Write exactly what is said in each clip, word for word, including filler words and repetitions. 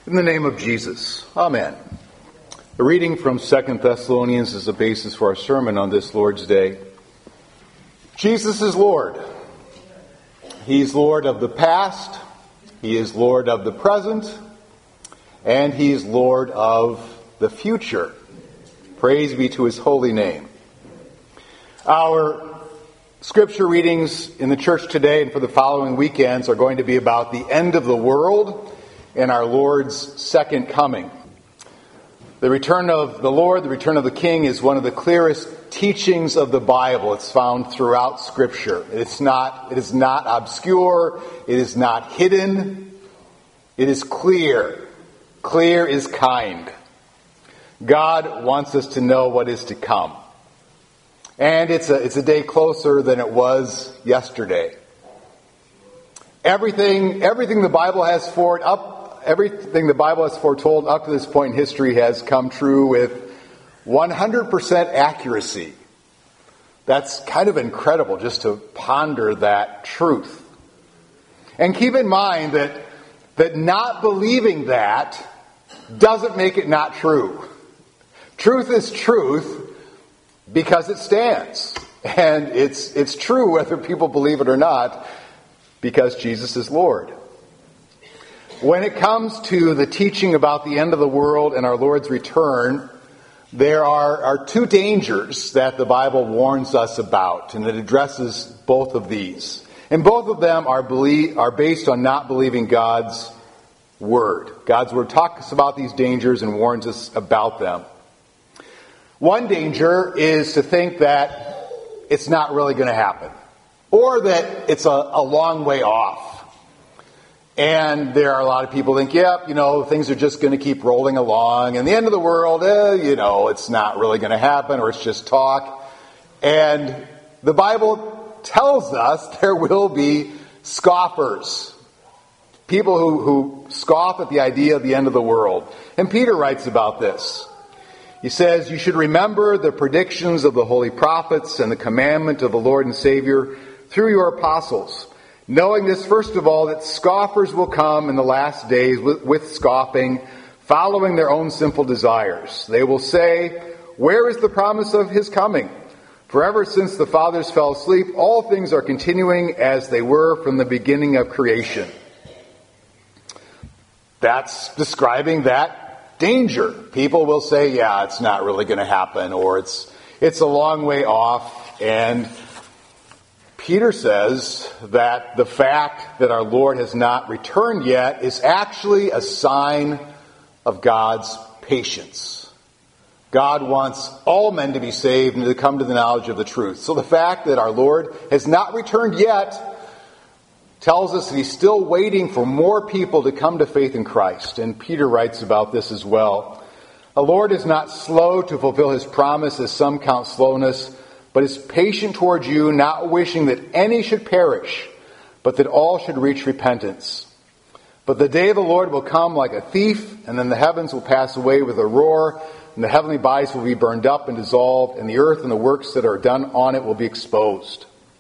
In the name of Jesus, amen. A reading from Second Thessalonians is the basis for our sermon on this Lord's Day. Jesus is Lord. He's Lord of the past, He is Lord of the present, and He is Lord of the future. Praise be to His holy name. Our scripture readings in the church today and for the following weekends are going to be about the end of the world and our Lord's second coming. The return of the Lord, the return of the King, is one of the clearest teachings of the Bible. It's found throughout Scripture. It's not, it is not obscure. It is not hidden. It is clear. Clear is kind. God wants us to know what is to come. And it's a, it's a day closer than it was yesterday. Everything, everything the Bible has for up Everything the Bible has foretold up to this point in history has come true with one hundred percent accuracy. That's kind of incredible just to ponder that truth. And keep in mind that, that not believing that doesn't make it not true. Truth is truth because it stands. And it's, it's true whether people believe it or not because Jesus is Lord. When it comes to the teaching about the end of the world and our Lord's return, there are, are two dangers that the Bible warns us about, and it addresses both of these. And both of them are, believe, are based on not believing God's Word. God's Word talks about these dangers and warns us about them. One danger is to think that it's not really going to happen, or that it's a, a long way off. And there are a lot of people who think, yep, you know, things are just going to keep rolling along. And the end of the world, eh, you know, it's not really going to happen, or it's just talk. And the Bible tells us there will be scoffers. People who, who scoff at the idea of the end of the world. And Peter writes about this. He says, "You should remember the predictions of the holy prophets and the commandment of the Lord and Savior through your apostles. Knowing this, first of all, that scoffers will come in the last days with, with scoffing, following their own sinful desires. They will say, 'Where is the promise of His coming?' For ever since the fathers fell asleep, all things are continuing as they were from the beginning of creation." That's describing that danger. People will say, yeah, it's not really going to happen, or it's it's a long way off. And Peter says that the fact that our Lord has not returned yet is actually a sign of God's patience. God wants all men to be saved and to come to the knowledge of the truth. So the fact that our Lord has not returned yet tells us that He's still waiting for more people to come to faith in Christ. And Peter writes about this as well. "The Lord is not slow to fulfill His promise, as some count slowness, but is patient towards you, not wishing that any should perish, but that all should reach repentance. But the day of the Lord will come like a thief, and then the heavens will pass away with a roar, and the heavenly bodies will be burned up and dissolved, and the earth and the works that are done on it will be exposed."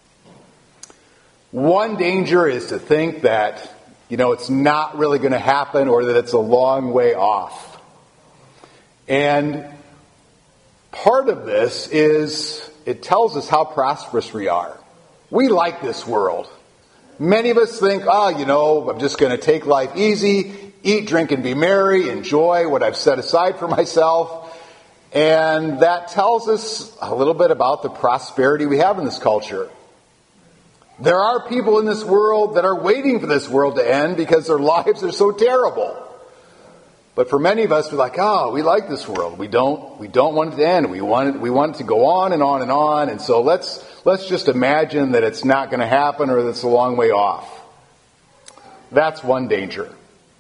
One danger is to think that, you know, it's not really going to happen, or that it's a long way off. And part of this is it tells us how prosperous we are. We like this world. Many of us think, oh, you know, I'm just going to take life easy, eat, drink, and be merry, enjoy what I've set aside for myself. And that tells us a little bit about the prosperity we have in this culture. There are people in this world that are waiting for this world to end because their lives are so terrible. But for many of us, we're like, oh, we like this world. We don't, we don't want it to end. We want it, we want it to go on and on and on. And so let's, let's just imagine that it's not going to happen, or that it's a long way off. That's one danger.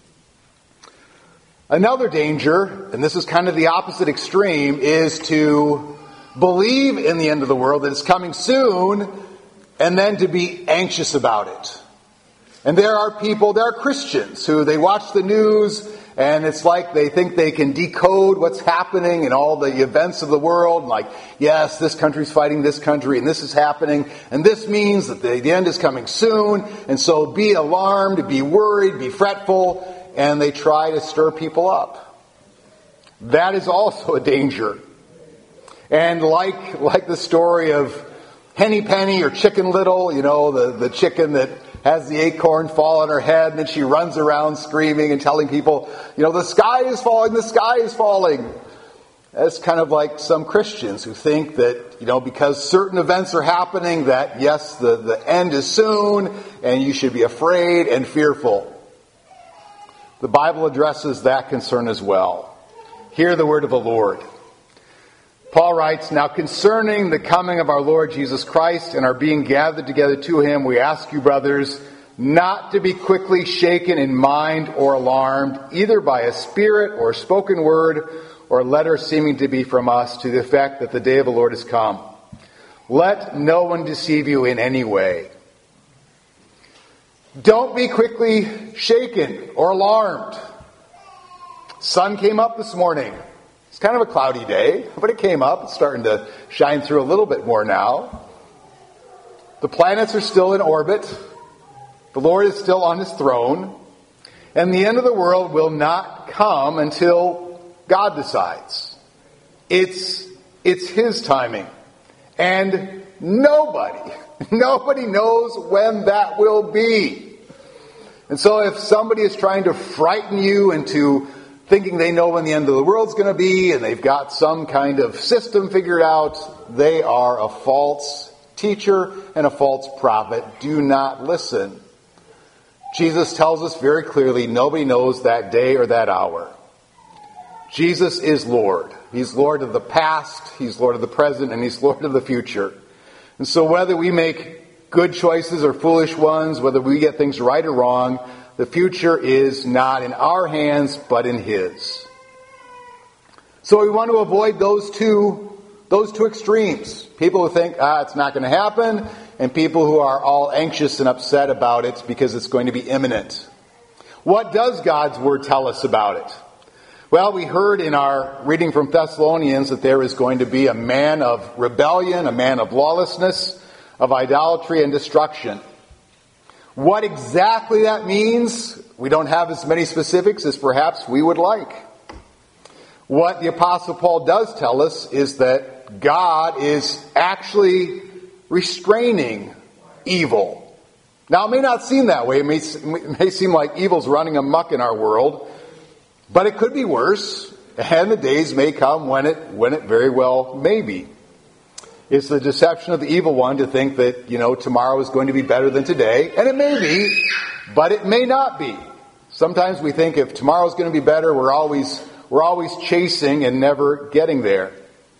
Another danger, and this is kind of the opposite extreme, is to believe in the end of the world, that it's coming soon, and then to be anxious about it. And there are people, there are Christians who they watch the news, and it's like they think they can decode what's happening in all the events of the world. Like, yes, this country's fighting this country, and this is happening, and this means that the, the end is coming soon. And so be alarmed, be worried, be fretful. and they try to stir people up. That is also a danger. And like like the story of Henny Penny or Chicken Little, you know, the, the chicken that has the acorn fall on her head, and then she runs around screaming and telling people, you know, the sky is falling, the sky is falling. That's kind of like some Christians who think that, you know, because certain events are happening, that yes, the, the end is soon, and you should be afraid and fearful. The Bible addresses that concern as well. Hear the word of the Lord. Paul writes, "Now concerning the coming of our Lord Jesus Christ and our being gathered together to him, we ask you, brothers, not to be quickly shaken in mind or alarmed, either by a spirit or a spoken word or a letter seeming to be from us, to the effect that the day of the Lord has come. Let no one deceive you in any way." Don't be quickly shaken or alarmed. Sun came up this morning. It's kind of a cloudy day, but it came up. It's starting to shine through a little bit more now. The planets are still in orbit. The Lord is still on his throne. And the end of the world will not come until God decides. It's, it's his timing. And nobody, nobody knows when that will be. And so if somebody is trying to frighten you into thinking they know when the end of the world's going to be, and they've got some kind of system figured out, they are a false teacher and a false prophet. Do not listen. Jesus tells us very clearly, nobody knows that day or that hour. Jesus is Lord. He's Lord of the past, he's Lord of the present, and he's Lord of the future. And so whether we make good choices or foolish ones, whether we get things right or wrong, the future is not in our hands, but in his. So we want to avoid those two, those two extremes. People who think, ah, it's not going to happen, and people who are all anxious and upset about it because it's going to be imminent. What does God's word tell us about it? Well, we heard in our reading from Thessalonians that there is going to be a man of rebellion, a man of lawlessness, of idolatry and destruction. What exactly that means, we don't have as many specifics as perhaps we would like. What the Apostle Paul does tell us is that God is actually restraining evil. Now, it may not seem that way. It may, it may seem like evil's running amok in our world, but it could be worse, and the days may come when it, when it very well may be. It's the deception of the evil one to think that, you know, tomorrow is going to be better than today. And it may be, but it may not be. Sometimes we think if tomorrow's going to be better, we're always, we're always chasing and never getting there.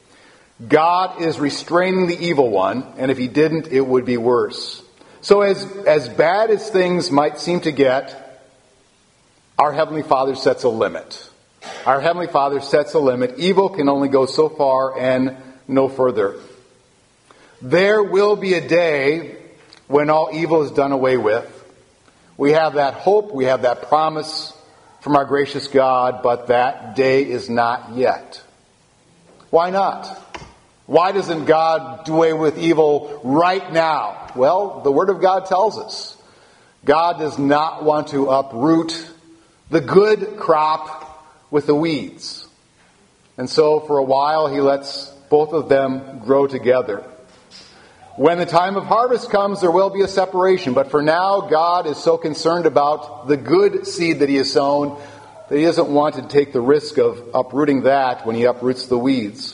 God is restraining the evil one, and if he didn't, it would be worse. So as, as bad as things might seem to get, our Heavenly Father sets a limit. Our Heavenly Father sets a limit. Evil can only go so far and no further. There will be a day when all evil is done away with. We have that hope, we have that promise from our gracious God, but that day is not yet. Why not? Why doesn't God do away with evil right now? Well, the Word of God tells us. God does not want to uproot the good crop with the weeds. And so for a while he lets both of them grow together. When the time of harvest comes, there will be a separation. But for now, God is so concerned about the good seed that he has sown that he doesn't want to take the risk of uprooting that when he uproots the weeds.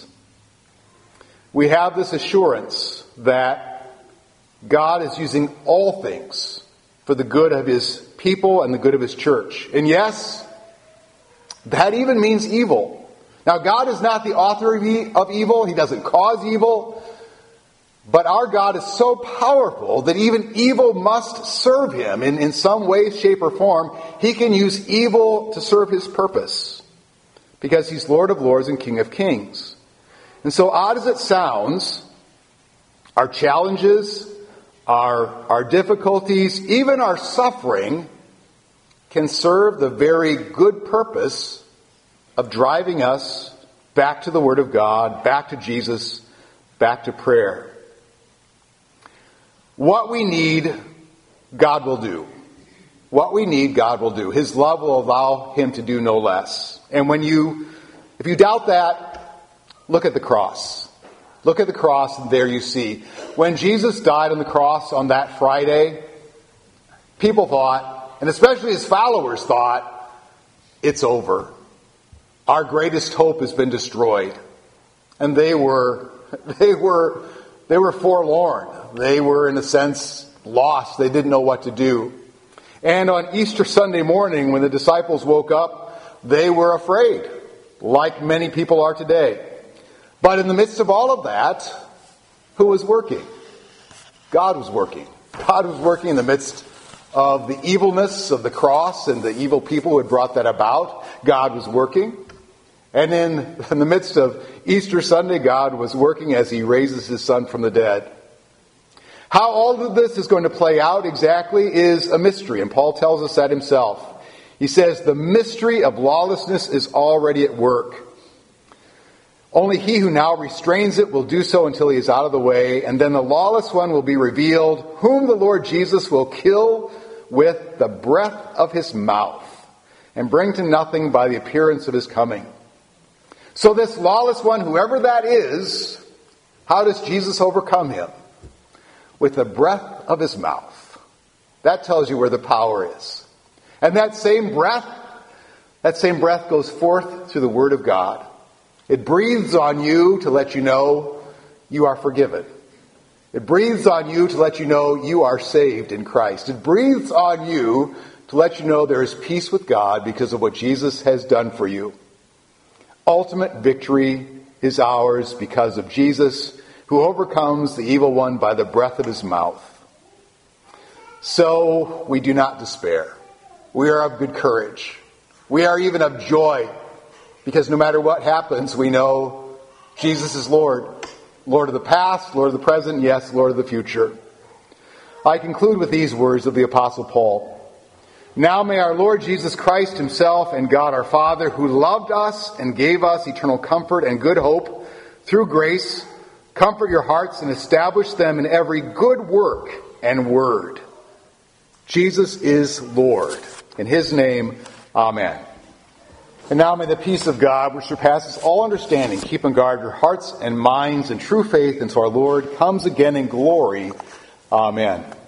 We have this assurance that God is using all things for the good of his people and the good of his church. And yes, that even means evil. Now, God is not the author of evil. He doesn't cause evil. But our God is so powerful that even evil must serve him in, in some way, shape, or form. He can use evil to serve his purpose because he's Lord of Lords and King of Kings. And so odd as it sounds, our challenges, our, our difficulties, even our suffering can serve the very good purpose of driving us back to the Word of God, back to Jesus, back to prayer. What we need, God will do. what we need, God will do. His love will allow him to do no less. And when you, if you doubt that, look at the cross. Look at the cross, and there you see. When Jesus died on the cross on that Friday, people thought, and especially his followers thought, it's over. Our greatest hope has been destroyed. And they were, they were, they were forlorn. They were, in a sense, lost. They didn't know what to do. And on Easter Sunday morning, when the disciples woke up, they were afraid, like many people are today. But in the midst of all of that, who was working? God was working. God was working in the midst of the evilness of the cross and the evil people who had brought that about. God was working. And in, in the midst of Easter Sunday, God was working as he raises his son from the dead. How all of this is going to play out exactly is a mystery, and Paul tells us that himself. He says, the mystery of lawlessness is already at work. Only he who now restrains it will do so until he is out of the way, and then the lawless one will be revealed, whom the Lord Jesus will kill with the breath of his mouth, and bring to nothing by the appearance of his coming. So this lawless one, whoever that is, how does Jesus overcome him? With the breath of his mouth. That tells you where the power is. And that same breath, that same breath goes forth through the Word of God. It breathes on you to let you know you are forgiven. It breathes on you to let you know you are saved in Christ. It breathes on you to let you know there is peace with God because of what Jesus has done for you. Ultimate victory is ours because of Jesus, who overcomes the evil one by the breath of his mouth. So we do not despair. We are of good courage. We are even of joy, because no matter what happens, we know Jesus is Lord. Lord of the past, Lord of the present, yes, Lord of the future. I conclude with these words of the Apostle Paul. Now may our Lord Jesus Christ himself and God our Father, who loved us and gave us eternal comfort and good hope through grace, comfort your hearts and establish them in every good work and word. Jesus is Lord. In his name, amen. And now may the peace of God, which surpasses all understanding, keep and guard your hearts and minds in true faith until our Lord comes again in glory. Amen.